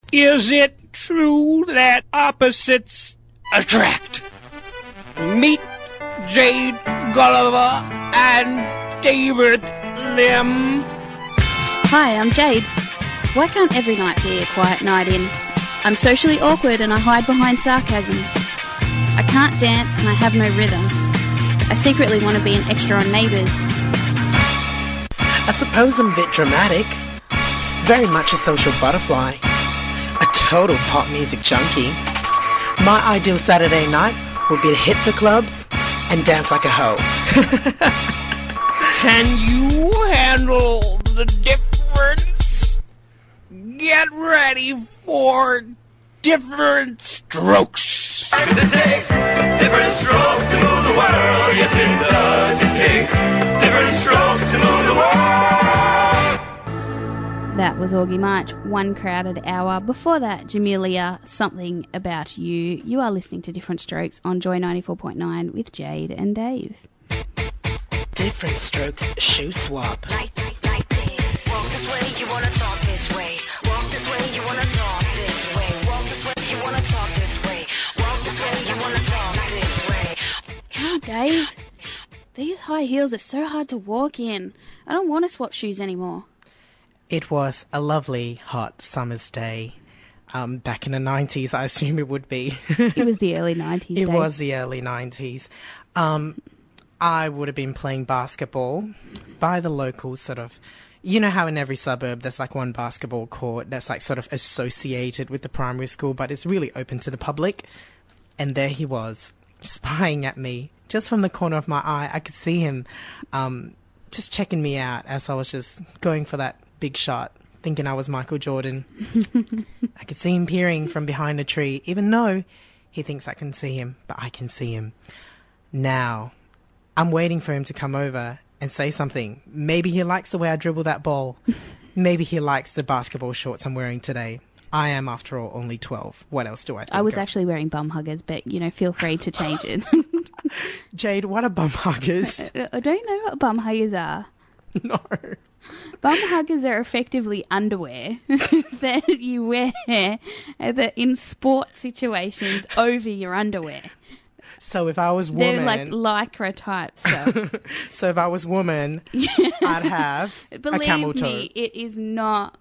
Is it true that opposites attract? Meet Jade Gulliver and David Lim. Hi, I'm Jade. Why can't every night be a quiet night in? I'm socially awkward and I hide behind sarcasm. I can't dance and I have no rhythm. I secretly want to be an extra on Neighbours. I suppose I'm a bit dramatic. Very much a social butterfly. A total pop music junkie. My ideal Saturday night would be to hit the clubs and dance like a hoe. Can you handle the difference? Get ready for different strokes. 'Cause it takes different strokes to move the world. Yes, it does. It takes different strokes to move the world. That was Augie March, One Crowded Hour. Before that, Jamelia, Something About You. You are listening to Different Strokes on Joy 94.9 with Jade and Dave. Different strokes, shoe swap. Like this. Walk this way, you wanna talk this way. Walk this way, you wanna talk this way. Walk this way, you wanna talk this way. Walk this way, you wanna talk this way. Oh, Dave, these high heels are so hard to walk in. I don't want to swap shoes anymore. It was a lovely, hot summer's day. Back in the 90s, I assume it would be. It was the early 90s, It Dave. was the early 90s. I would have been playing basketball by the local sort of... You know how in every suburb there's like one basketball court that's like sort of associated with the primary school, but it's really open to the public. And there he was, spying at me just from the corner of my eye. I could see him just checking me out as I was just going for that big shot, thinking I was Michael Jordan. I could see him peering from behind a tree, even though he thinks I can see him, but I can see him. Now, I'm waiting for him to come over and say something. Maybe he likes the way I dribble that ball. Maybe he likes the basketball shorts I'm wearing today. I am, after all, only 12. What else do I think I was of? actually wearing bum huggers, but, you know, feel free to change it. Jade, what are bum huggers? I don't know what bum huggers are. No. Bum huggers are effectively underwear that you wear in sport situations over your underwear. So if I was woman... They're like lycra type stuff. So if I was woman, I'd have a camel toe. Believe me, it is not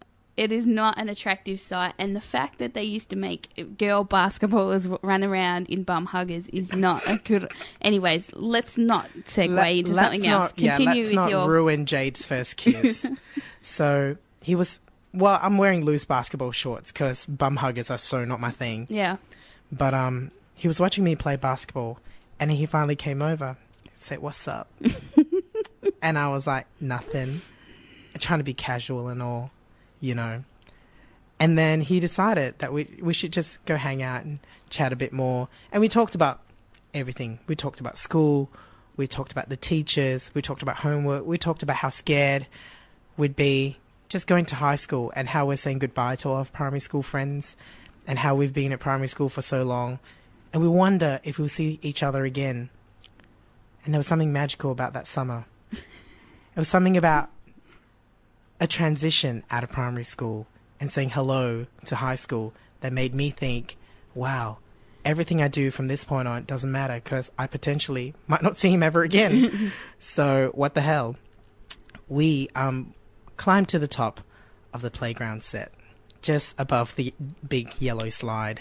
an attractive sight, and the fact that they used to make girl basketballers run around in bum huggers is not a good... Anyways, let's not segue into something else. Continue let's with not your... ruin Jade's first kiss. So he was... Well, I'm wearing loose basketball shorts because bum huggers are so not my thing. Yeah. But he was watching me play basketball, and he finally came over and said, "What's up?" And I was like, "Nothing." Trying to be casual and all, you know. And then he decided that we should just go hang out and chat a bit more. And we talked about everything. We talked about school. We talked about the teachers. We talked about homework. We talked about how scared we'd be just going to high school and how we're saying goodbye to all of primary school friends and how we've been at primary school for so long. And we wonder if we'll see each other again. And there was something magical about that summer. It was something about a transition out of primary school and saying hello to high school that made me think, wow, everything I do from this point on doesn't matter because I potentially might not see him ever again. So what the hell? We climbed to the top of the playground set, just above the big yellow slide.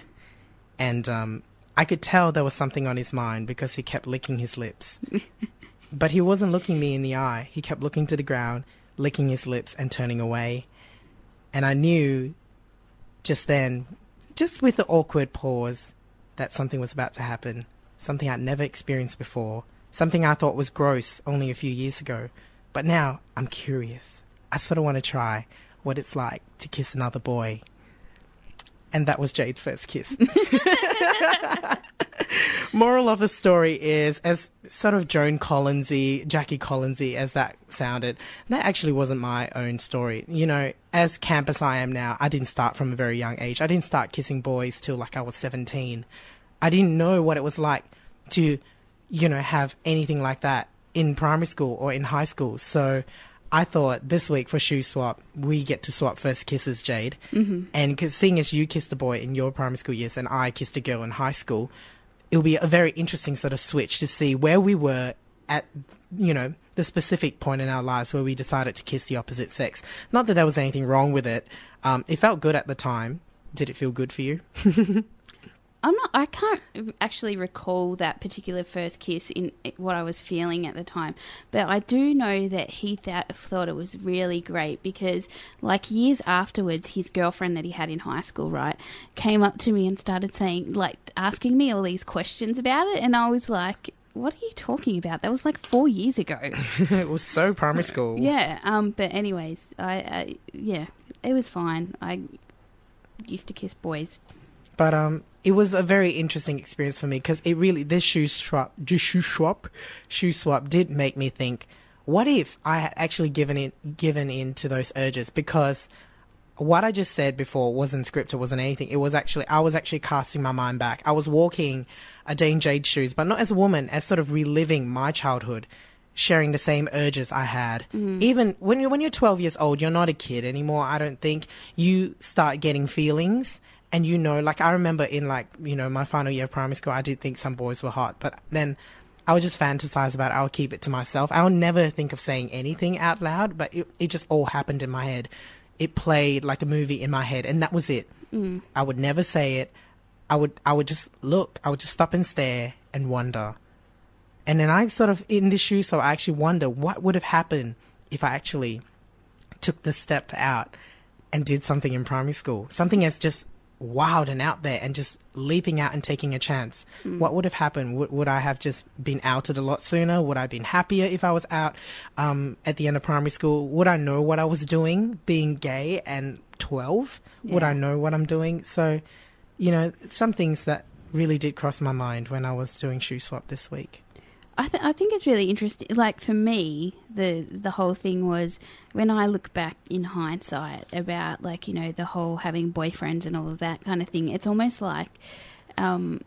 And I could tell there was something on his mind because he kept licking his lips. But he wasn't looking me in the eye. He kept looking to the ground, licking his lips and turning away. And I knew just then, just with the awkward pause, that something was about to happen. Something I'd never experienced before. Something I thought was gross only a few years ago. But now I'm curious. I sort of want to try what it's like to kiss another boy. And that was Jade's first kiss. Moral of the story is, as sort of Joan Collinsy, Jackie Collinsy as that sounded, that actually wasn't my own story. You know, as camp as I am now, I didn't start from a very young age. I didn't start kissing boys till like I was 17. I didn't know what it was like to, you know, have anything like that in primary school or in high school. So I thought this week for Shoe Swap, we get to swap first kisses, Jade. Mm-hmm. And because seeing as you kissed a boy in your primary school years and I kissed a girl in high school, it'll be a very interesting sort of switch to see where we were at, you know, the specific point in our lives where we decided to kiss the opposite sex. Not that there was anything wrong with it. It felt good at the time. Did it feel good for you? I can't actually recall that particular first kiss in what I was feeling at the time, but I do know that he thought it was really great because, like, years afterwards, his girlfriend that he had in high school, right, came up to me and started saying, like, asking me all these questions about it, and I was like, what are you talking about? That was like 4 years ago. It was so primary school. Yeah, but anyways, yeah, it was fine. I used to kiss boys. But it was a very interesting experience for me because it really, this shoe swap did make me think, what if I had actually given in to those urges? Because what I just said before wasn't scripted, wasn't anything. It was actually, I was actually casting my mind back. I was walking a day in Jade's shoes, but not as a woman, as sort of reliving my childhood, sharing the same urges I had. Even when you're 12 years old, you're not a kid anymore. I don't think you start getting feelings. And, you know, like, I remember in, like, you know, my final year of primary school, I did think some boys were hot. But then I would just fantasize about it. I would keep it to myself. I would never think of saying anything out loud, but it just all happened in my head. It played like a movie in my head, and that was it. I would never say it. I would just look. I would just stop and stare and wonder. And then I sort of, in the shoe, so I actually wonder what would have happened if I actually took the step out and did something in primary school. Something that's just wild and out there and just leaping out and taking a chance. What would have happened? Would I have just been outed a lot sooner? Would I have been happier if I was out at the end of primary school? Would I know what I was doing being gay and 12? Yeah. Would I know what I'm doing? So, you know, some things that really did cross my mind when I was doing Shoe Swap this week. I think it's really interesting. Like, for me, the whole thing was, when I look back in hindsight about, like, you know, the whole having boyfriends and all of that kind of thing, it's almost like I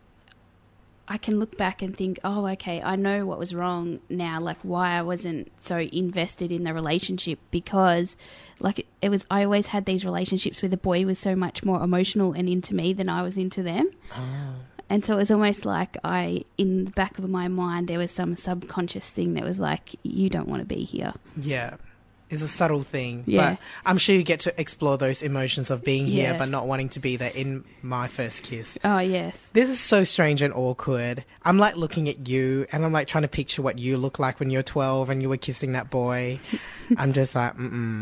can look back and think, oh, okay, I know what was wrong now, like why I wasn't so invested in the relationship, because, like, I always had these relationships where the boy was so much more emotional and into me than I was into them. Oh. And so it was almost like in the back of my mind, there was some subconscious thing that was like, you don't want to be here. Yeah. It's a subtle thing. Yeah. But I'm sure you get to explore those emotions of being here, but not wanting to be there in my first kiss. Oh, yes. This is so strange and awkward. I'm like looking at you and I'm like trying to picture what you look like when you're 12 and you were kissing that boy. I'm just like,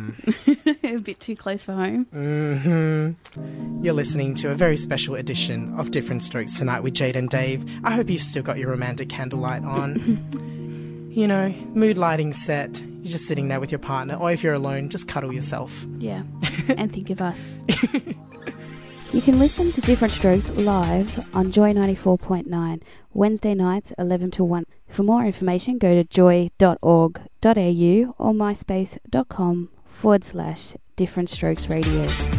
A bit too close for home. You're listening to a very special edition of Different Strokes tonight with Jade and Dave. I hope you've still got your romantic candlelight on. You know, mood lighting set. You're just sitting there with your partner. Or if you're alone, just cuddle yourself. Yeah, and think of us. You can listen to Different Strokes live on Joy 94.9, Wednesday nights 11 to 1. For more information, go to joy.org.au or myspace.com/Different Strokes Radio.